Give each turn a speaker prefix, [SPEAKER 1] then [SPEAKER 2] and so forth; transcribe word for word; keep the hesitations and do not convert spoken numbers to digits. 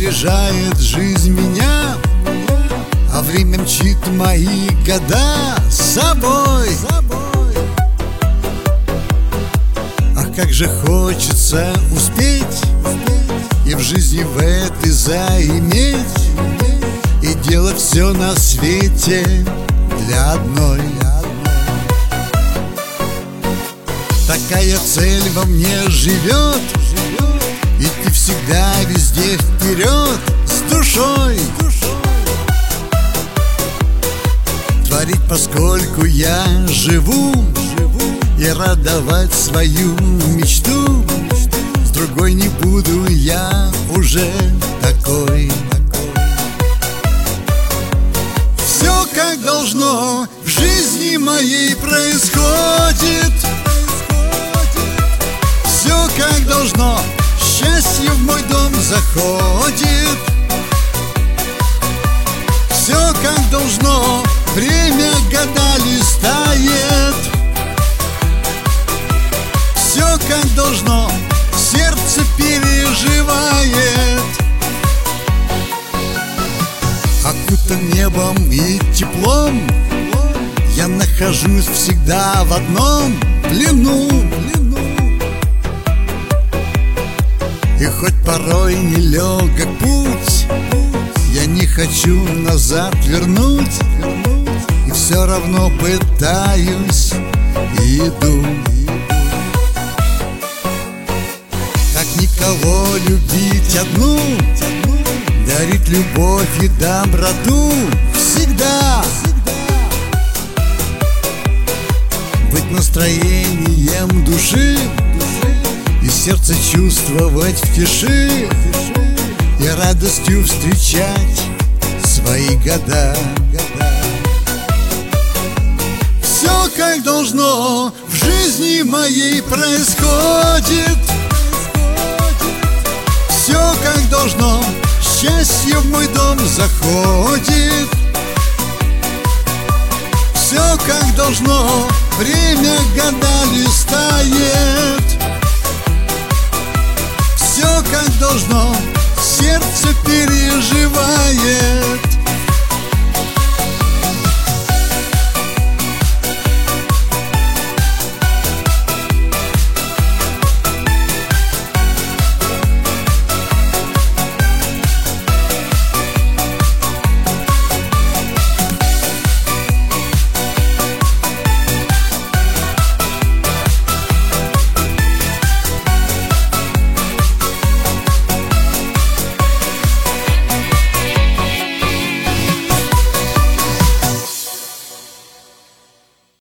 [SPEAKER 1] Заряжает жизнь меня, а время мчит мои года с собой. Ах, как же хочется успеть и в жизни в этой заиметь, и делать все на свете для одной. Такая цель во мне живет, идти всегда везде вперед с душой. Творить, поскольку я живу, и радовать свою мечту. С другой не буду я уже такой. Все как должно в жизни моей происходит. Все как должно, счастье в мой дом заходит. Все как должно, время года листает. Все как должно, сердце переживает. Окутан небом и теплом, я нахожусь всегда в одном плену. И хоть порой нелегок путь, я не хочу назад вернуть, и все равно пытаюсь и иду. Как никого любить одну, дарить любовь и доброту всегда. Быть настроением души и сердце чувствовать в тиши, и радостью встречать свои года. Все как должно в жизни моей происходит. Все как должно, счастье в мой дом заходит. Все как должно, время года листает. Все как должно,